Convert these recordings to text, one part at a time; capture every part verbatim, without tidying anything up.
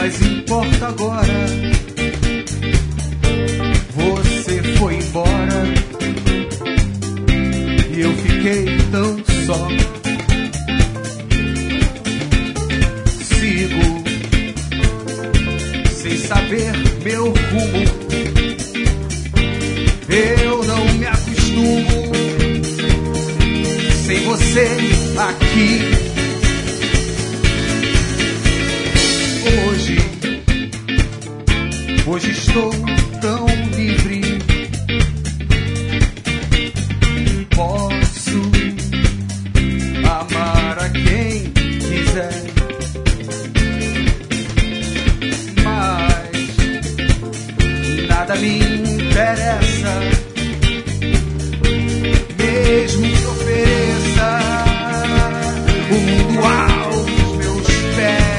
mais importa agora. Você foi embora e eu fiquei tão só. Sigo sem saber meu rumo. Eu não me acostumo sem você aqui. Hoje, hoje estou tão livre. Posso amar a quem quiser, mas nada me interessa, mesmo que ofereça o mundo aos meus pés.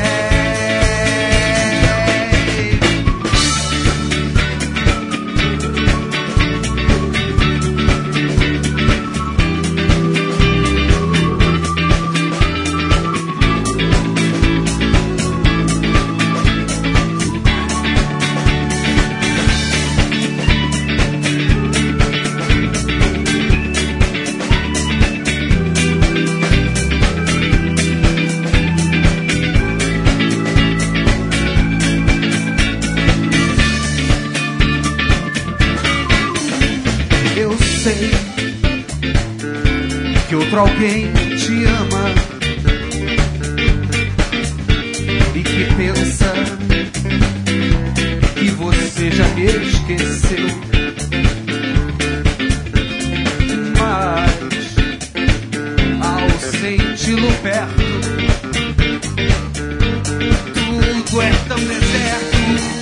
Sei que outro alguém te ama e que pensa que você já me esqueceu, mas ao senti-lo perto tudo é tão deserto.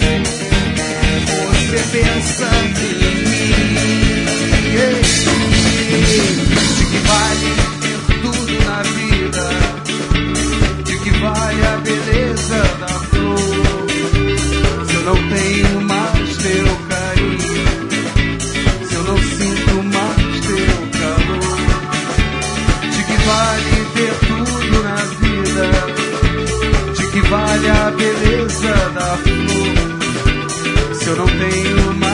Você pensa em mim, de que vale ter tudo na vida, de que vale a beleza da flor, se eu não tenho mais teu carinho, se eu não sinto mais teu calor. De que vale ter tudo na vida, de que vale a beleza da flor, se eu não tenho mais